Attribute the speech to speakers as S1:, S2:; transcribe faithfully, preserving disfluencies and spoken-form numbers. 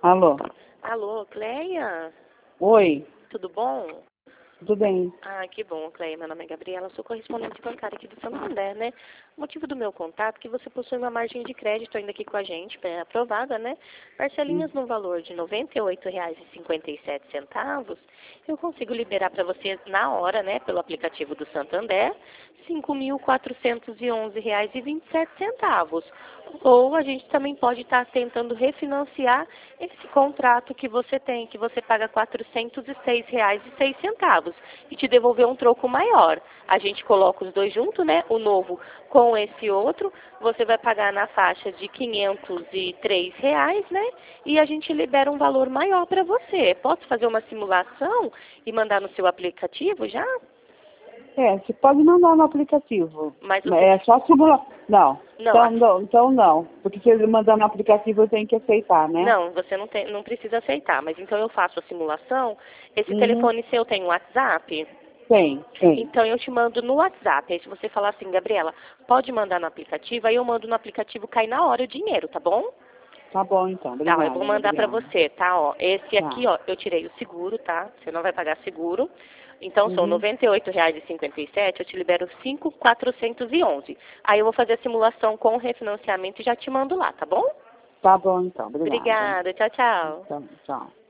S1: Alô?
S2: Alô, Cleia?
S1: Oi,
S2: Tudo bom?
S1: tudo bem?
S2: Ah, que bom, Cleia. Meu nome é Gabriela, sou correspondente bancária aqui do Santander, né? O motivo do meu contato é que você possui uma margem de crédito ainda aqui com a gente, é aprovada, né?
S1: Hum.
S2: Parcelinhas no valor de noventa e oito reais e cinquenta e sete centavos. Eu consigo liberar para você na hora, né, pelo aplicativo do Santander, cinco mil quatrocentos e onze reais e vinte e sete centavos. Ou a gente também pode estar tentando refinanciar esse contrato que você tem, que você paga quatrocentos e seis reais e seis centavos e te devolver um troco maior. A gente coloca os dois juntos, né? O novo com esse outro, você vai pagar na faixa de quinhentos e três reais, né? E a gente libera um valor maior para você. Posso fazer uma simulação e mandar no seu aplicativo já?
S1: É, você pode mandar no aplicativo.
S2: Mas você...
S1: É só simular. Não.
S2: Não,
S1: Então
S2: a-
S1: não, então não. Porque se ele mandar no aplicativo, eu tenho que aceitar, né?
S2: não, você não, tem, não precisa aceitar. Mas então eu faço a simulação. Esse
S1: Uhum.
S2: telefone seu tem WhatsApp?
S1: Tem, tem.
S2: Então eu te mando no WhatsApp. Aí se você falar assim, Gabriela, pode mandar no aplicativo, aí eu mando no aplicativo, cai na hora o dinheiro, tá bom?
S1: Tá bom, então.
S2: Tá, eu vou
S1: Obrigada,
S2: mandar pra
S1: Gabriela.
S2: você, tá? Ó, esse
S1: Tá.
S2: aqui, ó, eu tirei o seguro, tá? Você não vai pagar seguro. Então são
S1: Uhum.
S2: noventa e oito reais e cinquenta e sete, eu te libero cinco mil quatrocentos e onze. Aí eu vou fazer a simulação com o refinanciamento e já te mando lá, tá bom?
S1: Tá bom, então. Obrigada.
S2: Obrigada, tchau, tchau.
S1: Então, tchau.